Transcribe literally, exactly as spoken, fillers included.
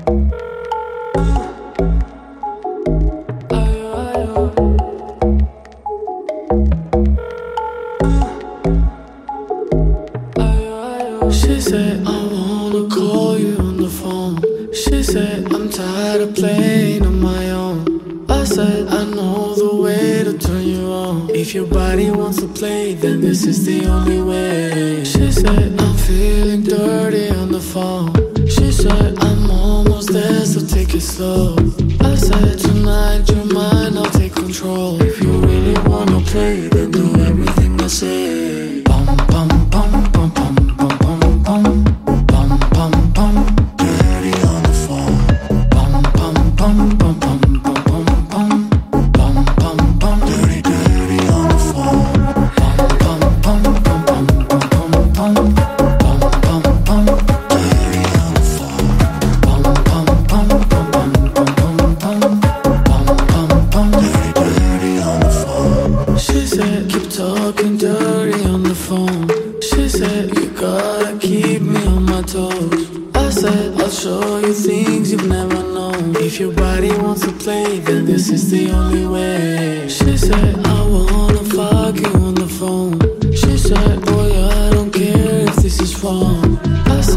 She said, I wanna call you on the phone. She said, I'm tired of playing on my own. I said, I know the way to turn you on. If your body wants to play, then this is the only way. She said, I'm feeling dirty on the phone. She said, I'm almost there, so take it slow. I said, tonight you're mine, I'll take control. If you really wanna play, then do everything I say. Bum, bum, bum, bum, bum. Talking dirty on the phone. She said, you gotta keep me on my toes. I said, I'll show you things you've never known. If your body wants to play, then this is the only way. She said, I wanna fuck you on the phone. She said, boy, I don't care if this is wrong. I